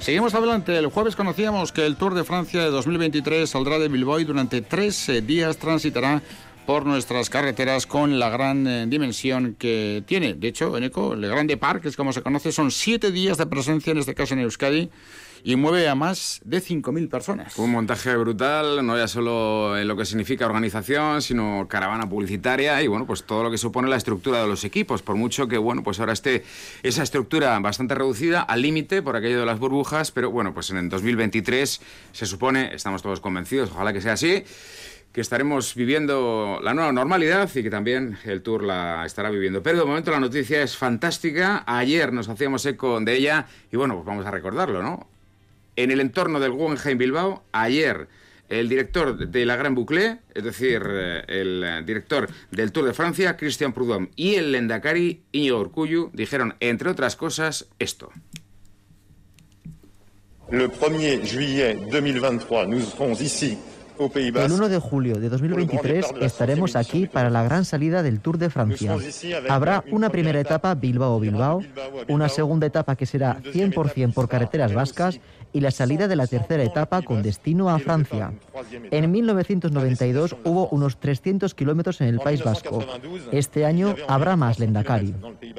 Seguimos adelante. El jueves conocíamos que el Tour de Francia de 2023 saldrá de Bilbao y durante 3 días transitará por nuestras carreteras con la gran dimensión que tiene. De hecho, Eneco, el Grand Départ, que es como se conoce, son 7 días de presencia, en este caso en Euskadi, y mueve a más de 5.000 personas. Un montaje brutal, no ya solo en lo que significa organización, sino caravana publicitaria y, bueno, pues todo lo que supone la estructura de los equipos, por mucho que, bueno, pues ahora esté esa estructura bastante reducida, al límite por aquello de las burbujas, pero, bueno, pues en el 2023 se supone, estamos todos convencidos, ojalá que sea así, que estaremos viviendo la nueva normalidad y que también el Tour la estará viviendo. Pero de momento la noticia es fantástica. Ayer nos hacíamos eco de ella y, bueno, pues vamos a recordarlo, ¿no? En el entorno del Guggenheim Bilbao, ayer el director de la Gran Boucle, es decir, el director del Tour de Francia, Christian Prudhomme, y el lehendakari Iñigo Urkullu dijeron, entre otras cosas, esto. El 1er juillet 2023, nous serons ici. El 1 de julio de 2023 estaremos aquí para la gran salida del Tour de Francia. Habrá una primera etapa Bilbao-Bilbao, una segunda etapa que será 100% por carreteras vascas y la salida de la tercera etapa con destino a Francia. En 1992 hubo unos 300 kilómetros en el País Vasco. Este año habrá más lehendakari.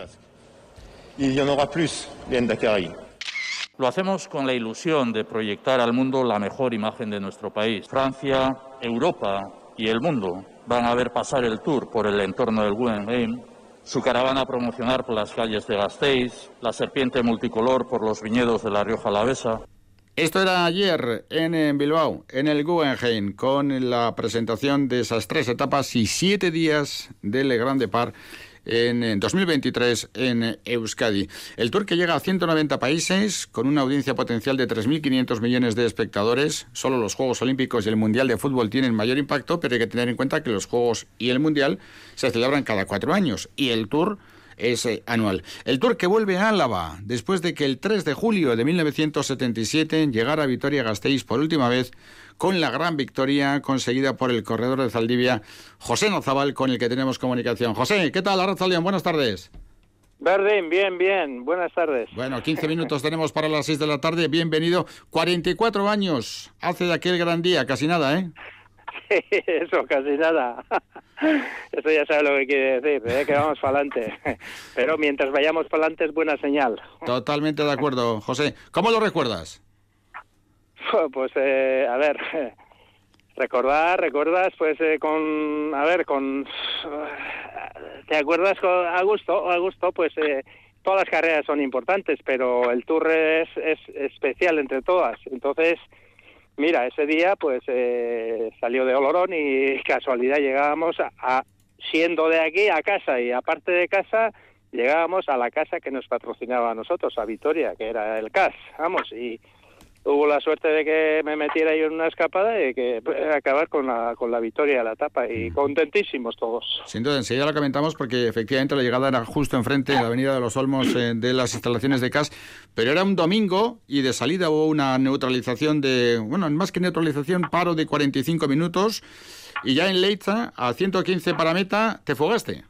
Lo hacemos con la ilusión de proyectar al mundo la mejor imagen de nuestro país. Francia, Europa y el mundo van a ver pasar el Tour por el entorno del Guggenheim, su caravana a promocionar por las calles de Gasteiz, la serpiente multicolor por los viñedos de La Rioja Alavesa. Esto era ayer en Bilbao, en el Guggenheim, con la presentación de esas 3 etapas y 7 días del Grand Départ en 2023 en Euskadi. El Tour que llega a 190 países con una audiencia potencial de 3.500 millones de espectadores. Solo los Juegos Olímpicos y el Mundial de Fútbol tienen mayor impacto, pero hay que tener en cuenta que los Juegos y el Mundial se celebran cada 4 años y el Tour es anual. El Tour que vuelve a Álava después de que el 3 de julio de 1977 llegara a Vitoria-Gasteiz por última vez con la gran victoria conseguida por el corredor de Zaldivia, José Nozabal, con el que tenemos comunicación. José, ¿qué tal? Arratsaldeon, buenas tardes. Berdín, bien, buenas tardes. Bueno, 15 minutos tenemos para las 6 de la tarde, bienvenido. 44 años hace de aquel gran día, casi nada, ¿eh? Sí, eso, casi nada. Eso ya sabe lo que quiere decir, que vamos para adelante. Pero mientras vayamos para adelante es buena señal. Totalmente de acuerdo, José. ¿Cómo lo recuerdas? Pues, a ver, recuerdas, pues, ¿te acuerdas a gusto? Pues, todas las carreras son importantes, pero el Tour es especial entre todas. Entonces, mira, ese día, pues, salió de Olorón y casualidad llegábamos siendo de aquí a casa, y aparte de casa, llegábamos a la casa que nos patrocinaba a nosotros, a Vitoria, que era el CAS, y hubo la suerte de que me metiera yo en una escapada y que acabar con la victoria de la etapa, y contentísimos todos. Sin duda, enseguida lo comentamos porque efectivamente la llegada era justo enfrente de la Avenida de los Olmos de las instalaciones de CAS, pero era un domingo y de salida hubo una neutralización más que neutralización, paro de 45 minutos y ya en Leiza, a 115 para meta, te fugaste.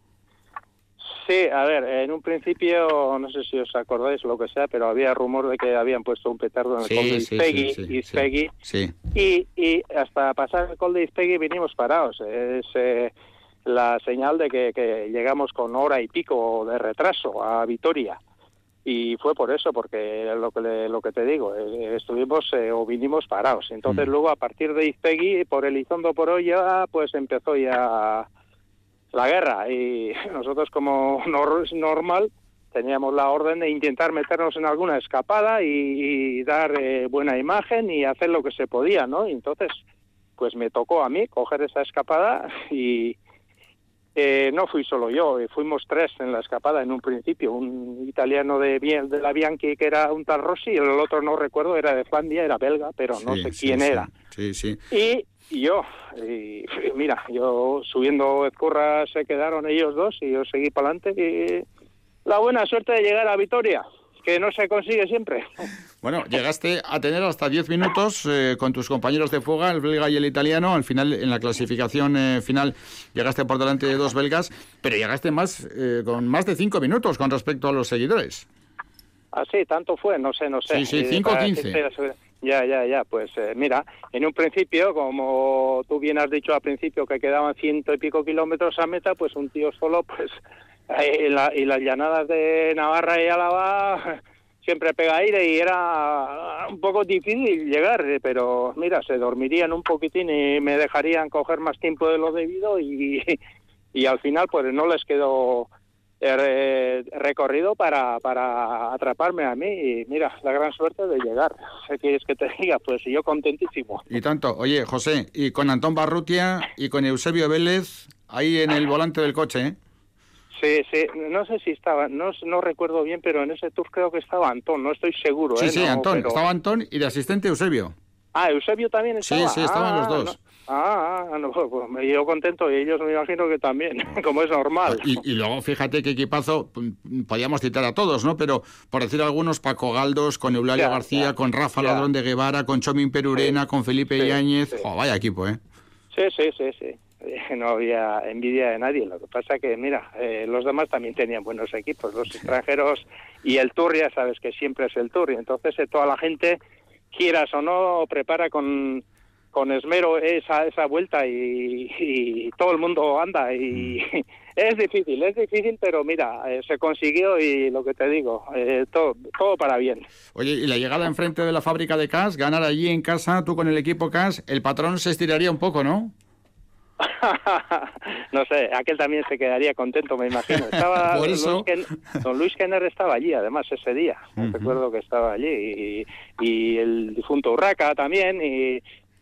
Sí, a ver, en un principio, no sé si os acordáis o lo que sea, pero había rumor de que habían puesto un petardo en el col de Izpegui, y hasta pasar el col de Izpegui vinimos parados. Es la señal de que llegamos con hora y pico de retraso a Vitoria. Y fue por eso, porque lo que te digo, estuvimos o vinimos parados. Entonces luego, a partir de Izpegui, por Elizondo por Olla, pues empezó ya la guerra, y nosotros, como normal, teníamos la orden de intentar meternos en alguna escapada y dar buena imagen y hacer lo que se podía, ¿no? Y entonces, pues me tocó a mí coger esa escapada y no fui solo yo, fuimos 3 en la escapada en un principio, un italiano de la Bianchi que era un tal Rossi, y el otro no recuerdo, era de Flandia, era belga, pero no sé quién era. Sí. Y yo, mira, yo subiendo Ezcurra se quedaron ellos 2 y yo seguí para adelante, y la buena suerte de llegar a Vitoria, que no se consigue siempre. Bueno, llegaste a tener hasta 10 minutos con tus compañeros de fuga, el belga y el italiano. Al final, en la clasificación final, llegaste por delante de 2 belgas, pero llegaste con más de 5 minutos con respecto a los seguidores. Ah, sí, tanto fue, no sé. Sí, 5:15. Ya, pues mira, en un principio, como tú bien has dicho al principio, que quedaban 100 y pico kilómetros a meta, pues un tío solo, pues, y las llanadas de Navarra y Álava siempre pega aire y era un poco difícil llegar, pero mira, se dormirían un poquitín y me dejarían coger más tiempo de lo debido y al final pues no les quedó recorrido para atraparme a mí y mira, la gran suerte de llegar. ¿Qué quieres que te diga? Pues yo contentísimo. Y tanto. Oye, José, y con Antón Barrutia y con Eusebio Vélez ahí en el volante del coche, ¿eh? Sí, no sé si estaba, no recuerdo bien, pero en ese tour creo que estaba Antón, no estoy seguro. Sí, no, Antón, pero... estaba Antón y de asistente Eusebio. Ah, Eusebio también estaba. Sí, estaban los dos. No, pues yo contento y ellos me imagino que también, como es normal. Y luego fíjate qué equipazo, podíamos citar a todos, ¿no? Pero por decir algunos, Paco Galdos, con Eulalio García, con Rafa Ladrón de Guevara, con Chomin Perurena, con Felipe Yáñez. Sí. Oh, vaya equipo, ¿eh? Sí. No había envidia de nadie. Lo que pasa que, mira, los demás también tenían buenos equipos, los extranjeros, y el Tour, ya sabes que siempre es el Tour, y entonces toda la gente, quieras o no, prepara con esmero esa vuelta y todo el mundo anda y es difícil, pero mira, se consiguió y lo que te digo, todo para bien. Oye, y la llegada enfrente de la fábrica de CAS, ganar allí en casa, tú con el equipo CAS, el patrón se estiraría un poco, ¿no? No sé, aquel también se quedaría contento, me imagino. Estaba por eso. Don Luis Kenner estaba allí, además, ese día. Recuerdo que estaba allí y el difunto Urraca también y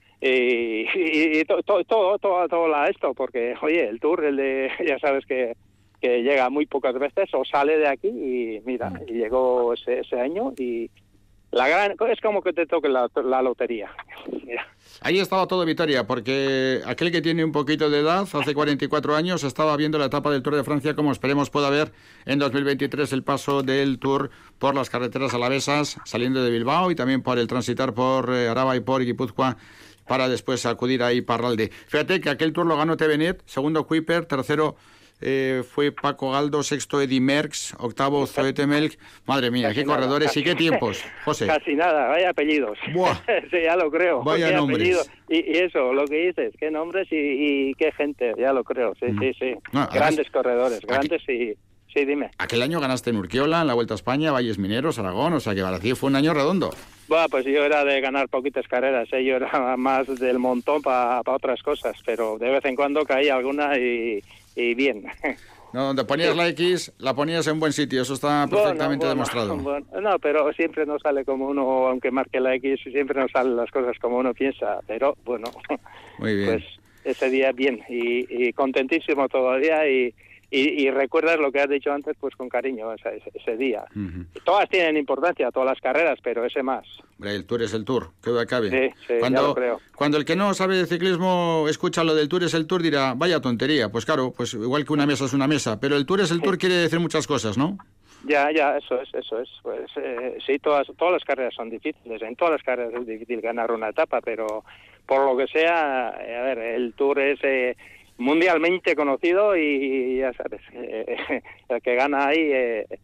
todo esto, porque oye, el Tour, ya sabes que llega muy pocas veces o sale de aquí y mira, y llegó ese año y es como que te toque la lotería. Mira. Ahí estaba todo Vitoria, porque aquel que tiene un poquito de edad, hace 44 años, estaba viendo la etapa del Tour de Francia, como esperemos pueda ver en 2023 el paso del Tour por las carreteras alavesas, saliendo de Bilbao y también por el transitar por Araba y por Guipúzcoa, para después acudir a Iparralde. Fíjate que aquel Tour lo ganó Tevenet, segundo Kuiper, tercero fue Paco Galdo, sexto Eddy Merckx, octavo Zoete Melk. Madre mía, qué corredores y qué tiempos, José. Casi nada, vaya apellidos. Buah. Sí, ya lo creo. Vaya nombres. Y eso, lo que dices, qué nombres y qué gente, ya lo creo. Sí. No, grandes corredores, grandes y... Sí, dime. Aquel año ganaste en Urquiola, en la Vuelta a España, Valles Mineros, Aragón, o sea que para ti fue un año redondo. Bueno, pues yo era de ganar poquitas carreras, yo era más del montón para otras cosas, pero de vez en cuando caía alguna y bien. No, donde ponías la X, la ponías en buen sitio, eso está perfectamente demostrado. No, pero siempre no sale como uno, aunque marque la X, siempre no salen las cosas como uno piensa, pero bueno, muy bien. Pues ese día bien y contentísimo todavía y recuerdas lo que has dicho antes pues con cariño ese día. Todas tienen importancia, todas las carreras, pero ese más. El Tour es el Tour, que duda cabe. Sí, ya lo creo. Cuando el que no sabe de ciclismo escucha lo del Tour es el Tour, dirá, vaya tontería. Pues claro, pues igual que una mesa es una mesa, pero el Tour es el Tour quiere decir muchas cosas, ¿no? Ya, eso es. Pues sí, todas las carreras son difíciles, en todas las carreras es difícil ganar una etapa, pero por lo que sea, a ver, el Tour es... mundialmente conocido y ya sabes, el que gana ahí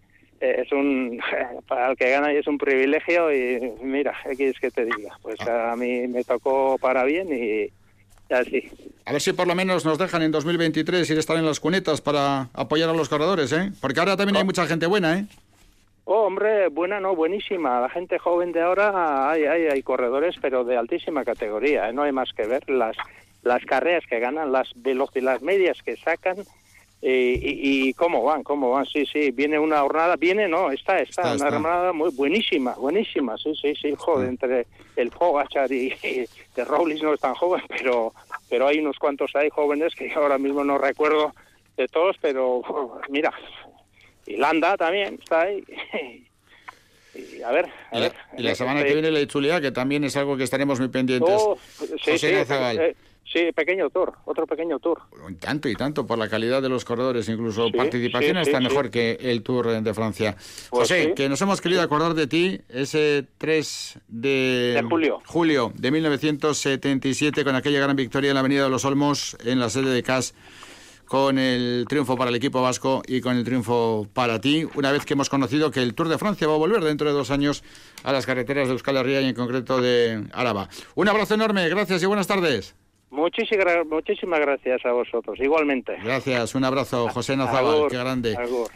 para el que gana ahí es un privilegio y mira, ¿qué quieres que te diga? Pues a mí me tocó para bien y así. A ver si por lo menos nos dejan en 2023 ir a estar en las cunetas para apoyar a los corredores, ¿eh? Porque ahora también hay mucha gente buena, ¿eh? Oh, hombre, buena no, buenísima. La gente joven de ahora hay corredores, pero de altísima categoría, ¿eh? No hay más que ver las carreras que ganan, las velocidades medias que sacan y cómo van, sí, viene una jornada, está una jornada muy buenísima, sí, joder, entre el Pogačar y de Roglič no es tan joven, pero hay unos cuantos ahí jóvenes que ahora mismo no recuerdo de todos, pero mira, y Landa también está ahí. Y a ver. Y la semana que viene la Itzulia, que también es algo que estaremos muy pendientes. Sí, otro pequeño tour. Y tanto, por la calidad de los corredores, incluso participación está mejor que el Tour de Francia. Pues José, que nos hemos querido acordar de ti ese 3 de julio de 1977, con aquella gran victoria en la Avenida de los Olmos, en la sede de CAS, con el triunfo para el equipo vasco y con el triunfo para ti, una vez que hemos conocido que el Tour de Francia va a volver dentro de 2 años a las carreteras de Euskal Herria y en concreto de Álava. Un abrazo enorme, gracias y buenas tardes. Muchísimas gracias a vosotros, igualmente. Gracias, un abrazo, José Nazábal, qué grande. Agur.